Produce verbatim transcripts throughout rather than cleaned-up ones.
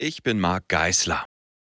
Ich bin Marc Geisler.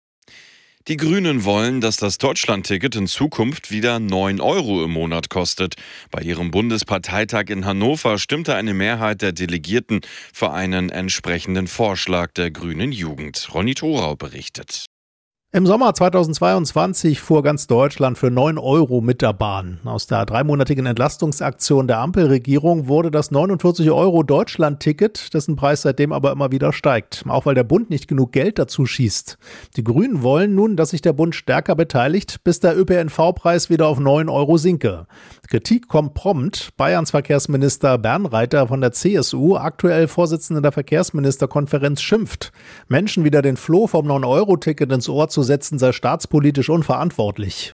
Die Grünen wollen, dass das Deutschlandticket in Zukunft wieder neun Euro im Monat kostet. Bei ihrem Bundesparteitag in Hannover stimmte eine Mehrheit der Delegierten für einen entsprechenden Vorschlag der grünen Jugend. Ronny Thorau berichtet. Im Sommer zweitausendzweiundzwanzig fuhr ganz Deutschland für neun Euro mit der Bahn. Aus der dreimonatigen Entlastungsaktion der Ampelregierung wurde das neunundvierzig Euro Deutschland-Ticket, dessen Preis seitdem aber immer wieder steigt, auch weil der Bund nicht genug Geld dazu schießt. Die Grünen wollen nun, dass sich der Bund stärker beteiligt, bis der Ö P N V-Preis wieder auf neun Euro sinke. Kritik kommt prompt. Bayerns Verkehrsminister Bernreiter von der C S U, aktuell Vorsitzender der Verkehrsministerkonferenz, schimpft. Menschen wieder den Floh vom neun Euro Ticket ins Ohr zu setzen, sei staatspolitisch unverantwortlich.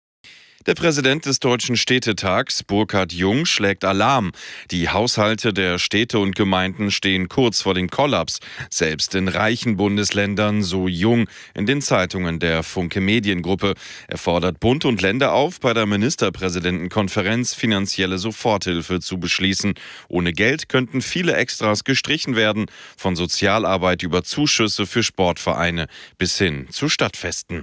Der Präsident des Deutschen Städtetags, Burkhard Jung, schlägt Alarm. Die Haushalte der Städte und Gemeinden stehen kurz vor dem Kollaps. Selbst in reichen Bundesländern, so Jung in den Zeitungen der Funke Mediengruppe. Er fordert Bund und Länder auf, bei der Ministerpräsidentenkonferenz finanzielle Soforthilfe zu beschließen. Ohne Geld könnten viele Extras gestrichen werden, von Sozialarbeit über Zuschüsse für Sportvereine bis hin zu Stadtfesten.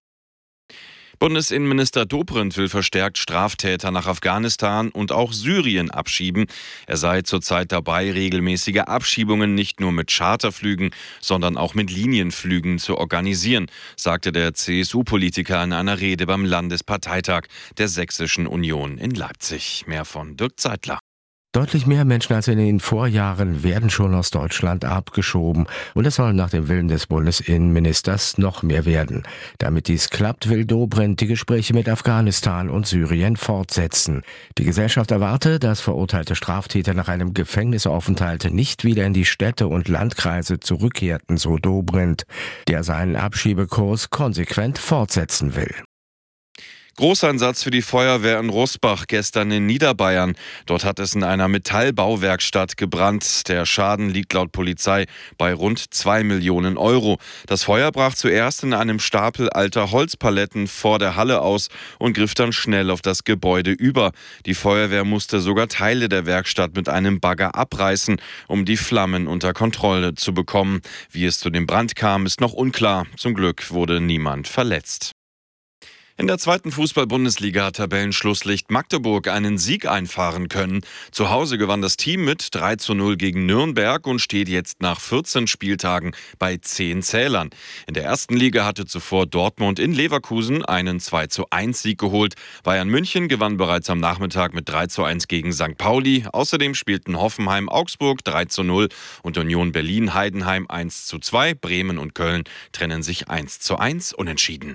Bundesinnenminister Dobrindt will verstärkt Straftäter nach Afghanistan und auch Syrien abschieben. Er sei zurzeit dabei, regelmäßige Abschiebungen nicht nur mit Charterflügen, sondern auch mit Linienflügen zu organisieren, sagte der C S U-Politiker in einer Rede beim Landesparteitag der Sächsischen Union in Leipzig. Mehr von Dirk Zeitler. Deutlich mehr Menschen als in den Vorjahren werden schon aus Deutschland abgeschoben. Und es soll nach dem Willen des Bundesinnenministers noch mehr werden. Damit dies klappt, will Dobrindt die Gespräche mit Afghanistan und Syrien fortsetzen. Die Gesellschaft erwarte, dass verurteilte Straftäter nach einem Gefängnisaufenthalt nicht wieder in die Städte und Landkreise zurückkehrten, so Dobrindt, der seinen Abschiebekurs konsequent fortsetzen will. Großeinsatz für die Feuerwehr in Rosbach gestern in Niederbayern. Dort hat es in einer Metallbauwerkstatt gebrannt. Der Schaden liegt laut Polizei bei rund zwei Millionen Euro. Das Feuer brach zuerst in einem Stapel alter Holzpaletten vor der Halle aus und griff dann schnell auf das Gebäude über. Die Feuerwehr musste sogar Teile der Werkstatt mit einem Bagger abreißen, um die Flammen unter Kontrolle zu bekommen. Wie es zu dem Brand kam, ist noch unklar. Zum Glück wurde niemand verletzt. In der zweiten Fußball-Bundesliga hat Tabellenschlusslicht Magdeburg einen Sieg einfahren können. Zu Hause gewann das Team mit drei zu null gegen Nürnberg und steht jetzt nach vierzehn Spieltagen bei zehn Zählern. In der ersten Liga hatte zuvor Dortmund in Leverkusen einen zwei zu eins Sieg geholt. Bayern München gewann bereits am Nachmittag mit drei zu eins gegen Sankt Pauli. Außerdem spielten Hoffenheim Augsburg drei zu null und Union Berlin Heidenheim eins zu zwei. Bremen und Köln trennen sich eins zu eins unentschieden.